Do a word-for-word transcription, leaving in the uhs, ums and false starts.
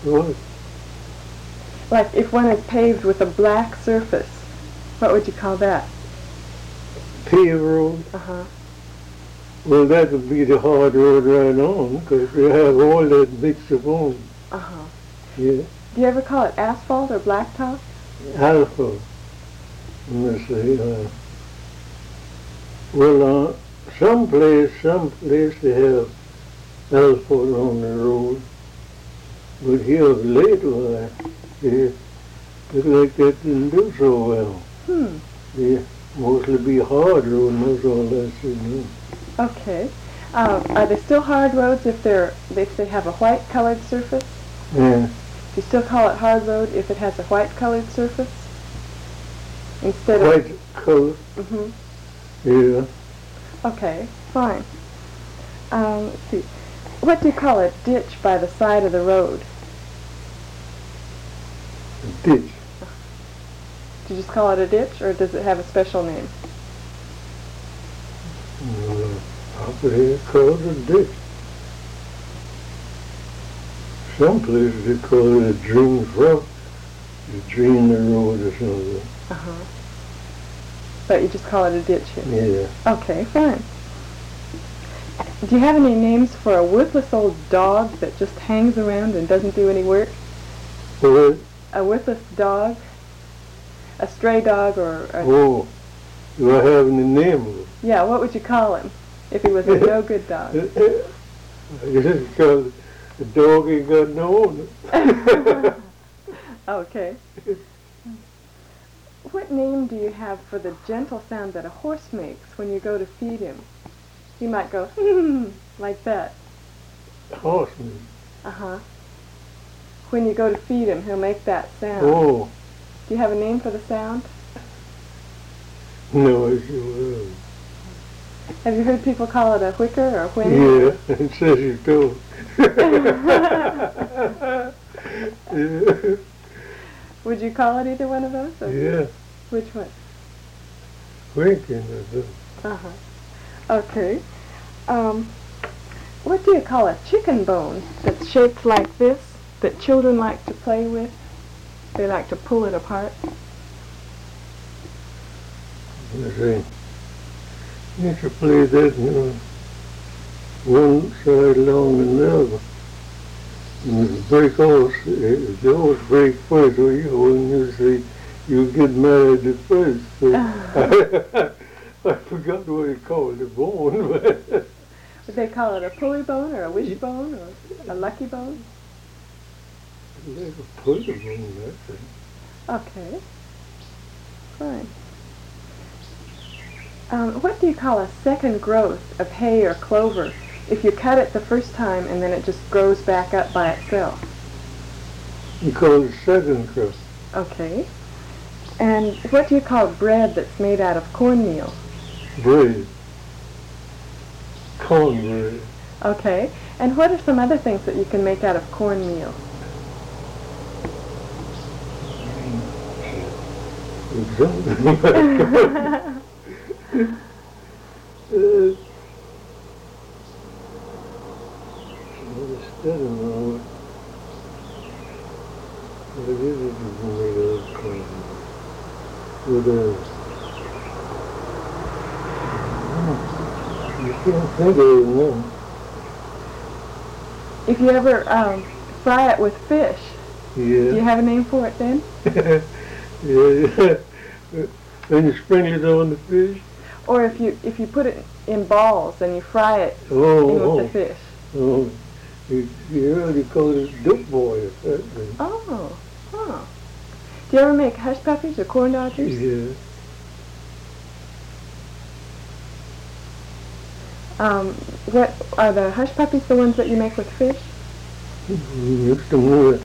What? Like if one is paved with a black surface, what would you call that? Paved road? Uh-huh. Well, that would be the hard road right on, because they have all that mixed up on. Uh-huh. Yeah. Do you ever call it asphalt or blacktop? Alpha. Let's see. Uh, well, uh, some place, some place they have asphalt on the road, but here lately, they look like that didn't do so well. Hmm. They mostly be hard road, and that's all that's in. Okay. Um, are they still hard roads if they're if they have a white colored surface? Yeah. Do you still call it hard road if it has a white colored surface? Instead of White color. Mm-hmm. Yeah. Okay, fine. Um, let's see. What do you call a ditch by the side of the road? A ditch. Do you just call it a ditch, or does it have a special name? Uh, up here called a ditch. Some places they call it a drain road. You drain the road or something. Uh-huh. But you just call it a ditch here? Yeah. Okay, fine. Do you have any names for a worthless old dog that just hangs around and doesn't do any work? What? A worthless dog? A stray dog or... A Oh, do I have any name of it? Yeah, what would you call him if he was a no-good dog? I just call it a dog ain't got no owner. Okay. What name do you have for the gentle sound that a horse makes when you go to feed him? You might go, like that. Horseman. Uh-huh. When you go to feed him, he'll make that sound. Oh. Do you have a name for the sound? No, I sure Have you heard people call it a whicker or a have. whinny? Yeah, it says you do. Yeah. Would you call it either one of those? Or Yeah. which one? Winking or something. Uh-huh. Okay. Um, what do you call a chicken bone that's shaped like this, that children like to play with? They like to pull it apart. Let's see. You should play that, you know, one side along another. And if it break off, if the horse break first, or you when you say you get married at first. So I, I forgot what they called the bone. Would they call it a pulley bone or a wishbone or a lucky bone? Like a pulley bone, that's it. Okay. Fine. Um, what do you call a second growth of hay or clover if you cut it the first time and then it just grows back up by itself? You call it second crust. Okay. And what do you call bread that's made out of cornmeal? Bread. Cornbread. Okay. And what are some other things that you can make out of cornmeal? Something like that. uh, Instead of know what it is that you can make out of cornmeal. With a, you can't think of it now. If you ever um, fry it with fish, Yeah. do you have a name for it then? Yeah. When you sprinkle it on the fish. Or if you if you put it in balls and you fry it Oh, in with oh, the fish? oh. You, you really call it dope boy, that thing. Oh, huh. Do you ever make hush puppies or corn dodgers? Yeah. Um, what are the hush puppies the ones that you make with fish? Mix them with